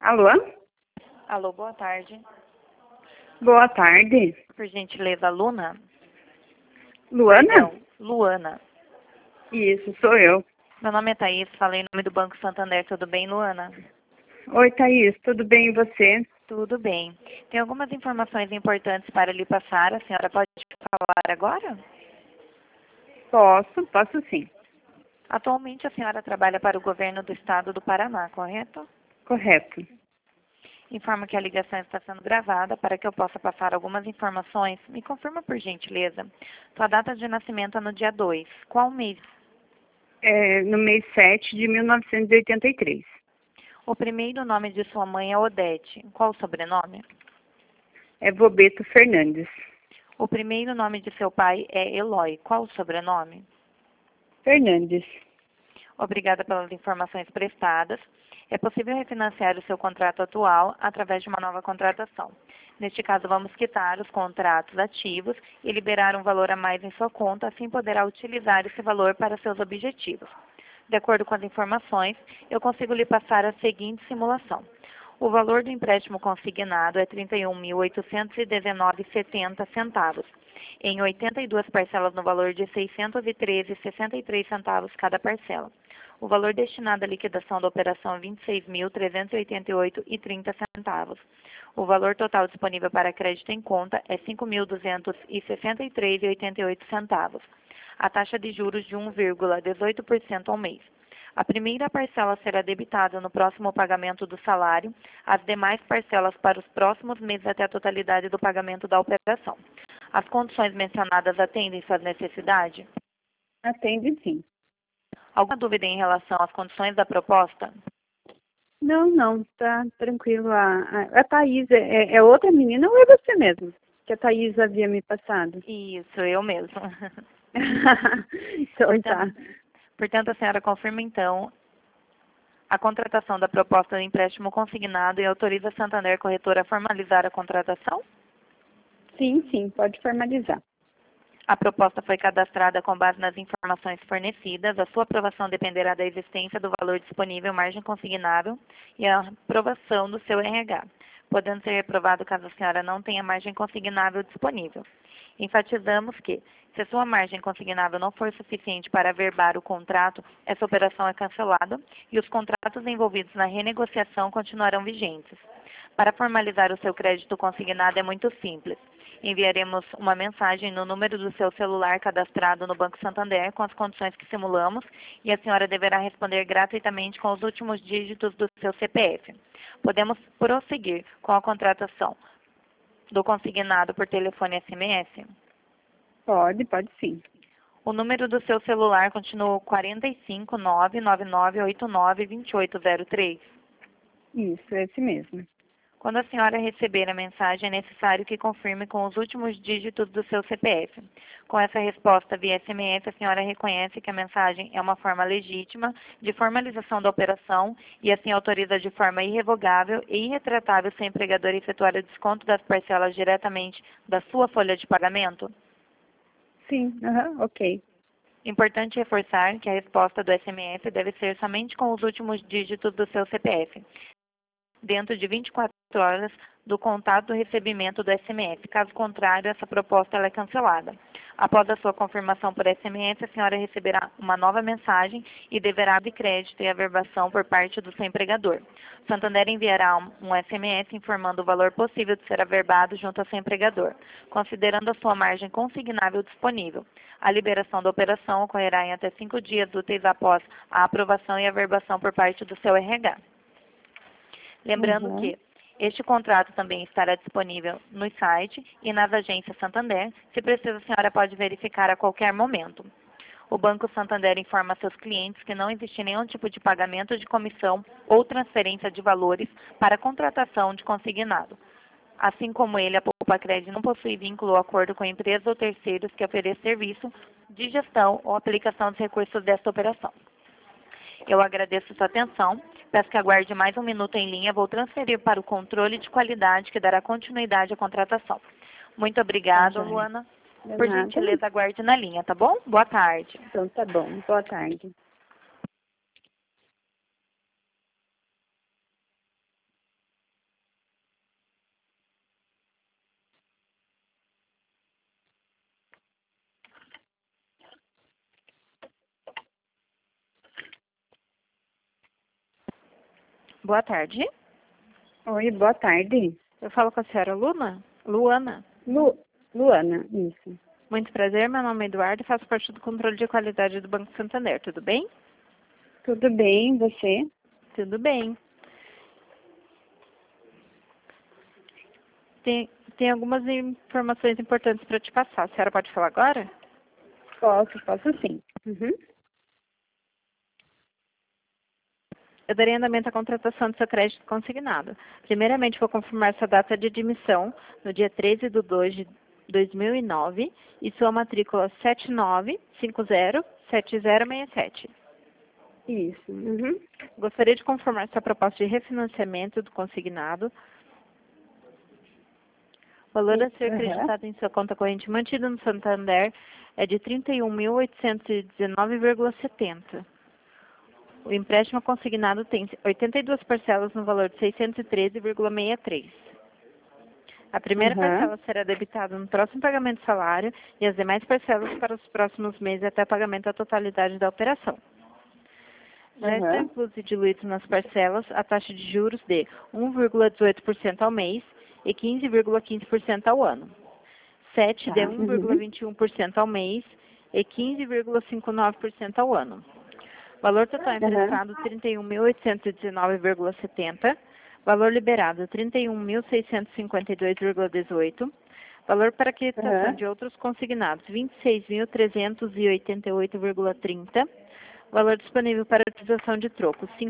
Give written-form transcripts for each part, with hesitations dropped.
Alô? Alô, boa tarde. Boa tarde. Por gentileza, Luna? Luana? Perdão, Luana. Isso, sou eu. Meu nome é Thaís, falei em nome do Banco Santander. Tudo bem, Luana? Oi, Thaís, tudo bem e você? Tudo bem. Tem algumas informações importantes para lhe passar. A senhora pode falar agora? Posso sim. Atualmente, a senhora trabalha para o governo do estado do Paraná, correto? Correto. Informo que a ligação está sendo gravada. Para que eu possa passar algumas informações, me confirma, por gentileza. Sua data de nascimento é no dia 2. Qual mês? No mês 7 de 1983. O primeiro nome de sua mãe é Odete. Qual o sobrenome? É Bobeto Fernandes. O primeiro nome de seu pai é Eloy. Qual o sobrenome? Fernandes. Obrigada pelas informações prestadas. É possível refinanciar o seu contrato atual através de uma nova contratação. Neste caso, vamos quitar os contratos ativos e liberar um valor a mais em sua conta, assim poderá utilizar esse valor para seus objetivos. De acordo com as informações, eu consigo lhe passar a seguinte simulação. O valor do empréstimo consignado é R$ 31.819,70, em 82 parcelas no valor de R$ 613,63 cada parcela. O valor destinado à liquidação da operação é R$ 26.388,30. O valor total disponível para crédito em conta é R$ 5.263,88. A taxa de juros de 1,18% ao mês. A primeira parcela será debitada no próximo pagamento do salário, as demais parcelas para os próximos meses até a totalidade do pagamento da operação. As condições mencionadas atendem suas necessidades? Atende sim. Alguma dúvida em relação às condições da proposta? Não, tá tranquilo. A Thaís é outra menina ou é você mesmo? Que a Thaís havia me passado. Isso, eu mesmo. Então tá. Portanto, a senhora confirma, então, a contratação da proposta de empréstimo consignado e autoriza a Santander Corretora a formalizar a contratação? Sim, pode formalizar. A proposta foi cadastrada com base nas informações fornecidas. A sua aprovação dependerá da existência do valor disponível, margem consignável e a aprovação do seu RH, podendo ser reprovado caso a senhora não tenha margem consignável disponível. Enfatizamos que, se a sua margem consignável não for suficiente para averbar o contrato, essa operação é cancelada e os contratos envolvidos na renegociação continuarão vigentes. Para formalizar o seu crédito consignado é muito simples. Enviaremos uma mensagem no número do seu celular cadastrado no Banco Santander com as condições que simulamos e a senhora deverá responder gratuitamente com os últimos dígitos do seu CPF. Podemos prosseguir com a contratação do consignado por telefone SMS? Pode sim. O número do seu celular continua 45999892803. Isso, esse mesmo. Quando a senhora receber a mensagem, é necessário que confirme com os últimos dígitos do seu CPF. Com essa resposta via SMS, a senhora reconhece que a mensagem é uma forma legítima de formalização da operação e assim autoriza de forma irrevogável e irretratável seu empregador a efetuar o desconto das parcelas diretamente da sua folha de pagamento? Sim, ok. Importante reforçar que a resposta do SMS deve ser somente com os últimos dígitos do seu CPF, dentro de 24 horas do contato do recebimento do SMS. Caso contrário, essa proposta ela é cancelada. Após a sua confirmação por SMS, a senhora receberá uma nova mensagem e deverá abrir crédito e averbação por parte do seu empregador. O Santander enviará um SMS informando o valor possível de ser averbado junto ao seu empregador, considerando a sua margem consignável disponível. A liberação da operação ocorrerá em até 5 dias úteis após a aprovação e averbação por parte do seu RH. Lembrando que este contrato também estará disponível no site e nas agências Santander. Se precisa, a senhora pode verificar a qualquer momento. O Banco Santander informa a seus clientes que não existe nenhum tipo de pagamento de comissão ou transferência de valores para a contratação de consignado. Assim como ele, a Poupa Crédito não possui vínculo ou acordo com empresas ou terceiros que ofereçam serviço de gestão ou aplicação dos recursos desta operação. Eu agradeço sua atenção. Peço que aguarde mais um minuto em linha. Vou transferir para o controle de qualidade que dará continuidade à contratação. Muito obrigada, Luana. Por gentileza, aguarde na linha, tá bom? Boa tarde. Então tá bom. Boa tarde. Boa tarde. Oi, boa tarde. Eu falo com a senhora Luana. Luana, isso. Muito prazer, meu nome é Eduardo e faço parte do controle de qualidade do Banco Santander, tudo bem? Tudo bem, você? Tudo bem. Tem algumas informações importantes para te passar. A senhora pode falar agora? Posso sim. Uhum. Eu darei andamento à contratação do seu crédito consignado. Primeiramente, vou confirmar sua data de admissão no dia 13/2/2009 e sua matrícula 79507067. Isso. Uhum. Gostaria de confirmar sua proposta de refinanciamento do consignado. O valor a ser acreditado em sua conta corrente mantida no Santander é de R$ 31.819,70. O empréstimo consignado tem 82 parcelas no valor de R$ 613,63. A primeira parcela será debitada no próximo pagamento do salário e as demais parcelas para os próximos meses até o pagamento da totalidade da operação. Já está incluso e diluído nas parcelas a taxa de juros de 1,18% ao mês e 15,15% ao ano. 7 de 1,21% ao mês e 15,59% ao ano. Valor total emprestado, R$ 31.819,70. Valor liberado, R$ 31.652,18. Valor para quitação de outros consignados, R$ 26.388,30. Valor disponível para utilização de troco, R$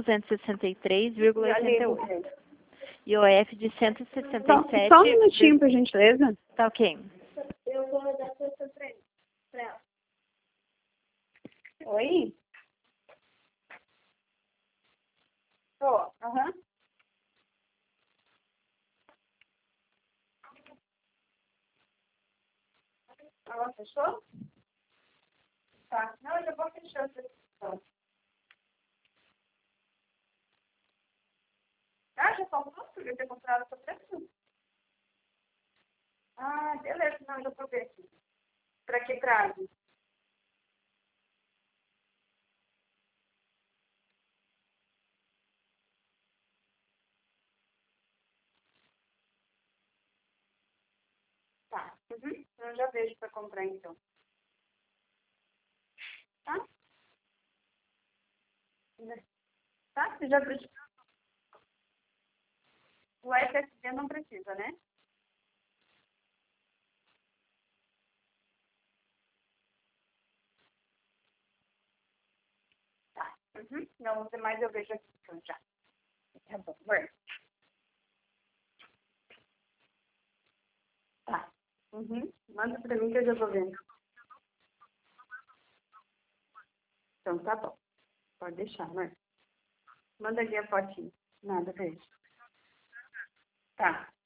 5.263,88. IOF de 167. Só um minutinho, por gentileza. Tá ok. Eu vou dar pra ela. Oi? Tô. Ela fechou? Tá. Não, eu já vou fechar essa questão. Ah, já faltou? Podia ter comprado essa preço? Ah, beleza. Não, já vou ver aqui. Pra que prazo? Tá. Eu já vejo pra comprar, então. Tá? Tá? Você já viu? O SSD não precisa, né? Tá. Não, os demais eu vejo aqui, então, já. Tá bom. Vai. Tá. Manda pra mim que eu já vou vendo. Então, tá bom. Pode deixar, amor. Manda ali a fotinha. Nada, beijo. Tá.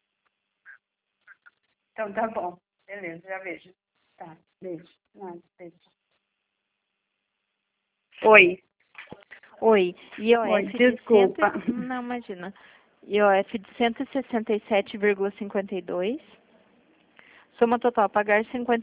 Então, tá bom. Beleza, já vejo. Tá, beijo. Nada, beijo. Oi. Oi, IOF desculpa. Não, imagina. IOF de 167,52. Soma total a pagar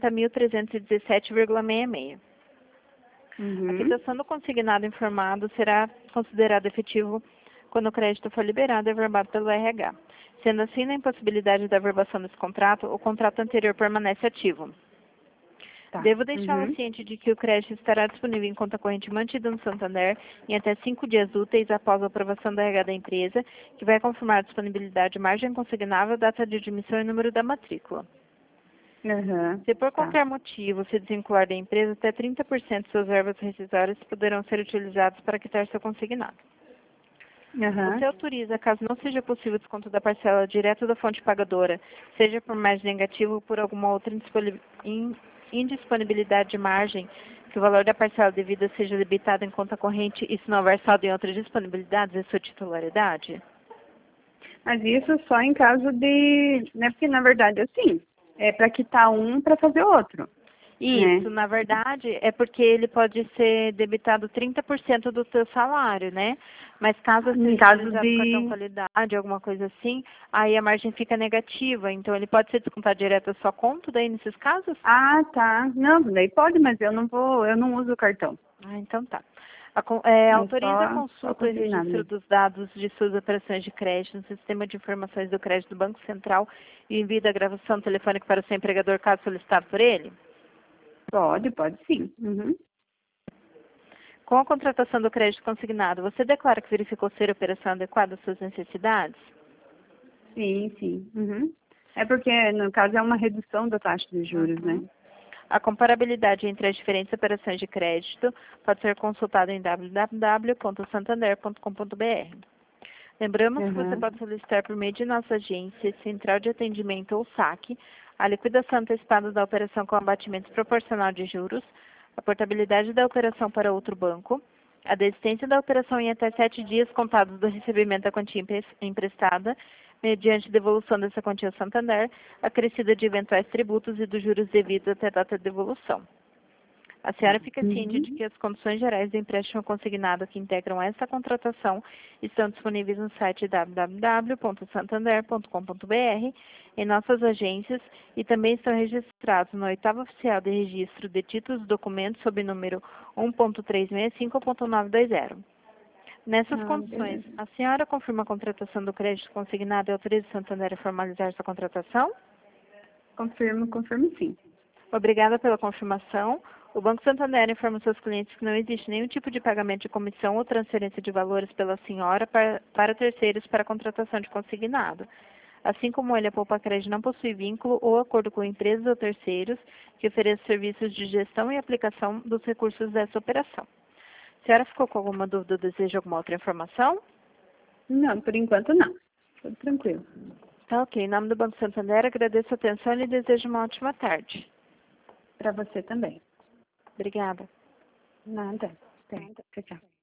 50.317,66. A quitação do consignado informado será considerado efetivo quando o crédito for liberado e averbado pelo RH. Sendo assim, na impossibilidade da averbação desse contrato, o contrato anterior permanece ativo. Tá. Devo deixá-la ciente de que o crédito estará disponível em conta corrente mantida no Santander em até 5 dias úteis após a aprovação da RH da empresa, que vai confirmar a disponibilidade de margem consignável, data de admissão e número da matrícula. Se por qualquer motivo se desvincular da empresa, até 30% de suas verbas rescisórias poderão ser utilizadas para quitar seu consignado. Você autoriza, caso não seja possível o desconto da parcela direto da fonte pagadora, seja por margem negativa ou por alguma outra indisponibilidade de margem, que o valor da parcela devida seja debitado em conta corrente e se não houver saldo em outras disponibilidades, é sua titularidade? Mas isso só em caso de... Né? Porque, na verdade, assim, é para quitar um para fazer outro. Isso, na verdade, é porque ele pode ser debitado 30% do seu salário, né? Mas caso seja utilizado cartão qualidade, alguma coisa assim, aí a margem fica negativa. Então, ele pode ser descontado direto da sua conta, daí, nesses casos? Ah, tá. Não, daí pode, mas eu não uso o cartão. Ah, então tá. Autoriza a só consulta e consignado registro mesmo. dos dados de suas operações de crédito no Sistema de Informações do Crédito do Banco Central e envio da gravação telefônica para o seu empregador caso solicitado por ele? Pode sim. Uhum. Com a contratação do crédito consignado, você declara que verificou ser a operação adequada às suas necessidades? Sim. Uhum. É porque, no caso, é uma redução da taxa de juros, né? A comparabilidade entre as diferentes operações de crédito pode ser consultada em www.santander.com.br. Lembramos que você Uhum. pode solicitar por meio de nossa agência, central de atendimento ou saque, a liquidação antecipada da operação com abatimento proporcional de juros, a portabilidade da operação para outro banco, a desistência da operação em até 7 dias contados do recebimento da quantia emprestada, mediante devolução dessa quantia ao Santander, acrescida de eventuais tributos e dos juros devidos até a data de devolução. A senhora fica ciente de Uhum. que as condições gerais do empréstimo consignado que integram essa contratação estão disponíveis no site www.santander.com.br, em nossas agências e também estão registrados no 8º Oficial de Registro de Títulos e Documentos sob número 1.365.920. Nessas condições, Beleza. a senhora confirma a contratação do crédito consignado e autoriza o Santander a formalizar essa contratação? Confirmo sim. Obrigada pela confirmação. O Banco Santander informa seus clientes que não existe nenhum tipo de pagamento de comissão ou transferência de valores pela senhora para terceiros para a contratação de consignado. Assim como ele, a Poupa Crédito não possui vínculo ou acordo com empresas ou terceiros que ofereçam serviços de gestão e aplicação dos recursos dessa operação. A senhora ficou com alguma dúvida ou deseja alguma outra informação? Não, por enquanto não. Tudo tranquilo. Tá ok. Em nome do Banco Santander, agradeço a atenção e lhe desejo uma ótima tarde. Para você também. Obrigada. Nada. Tchau.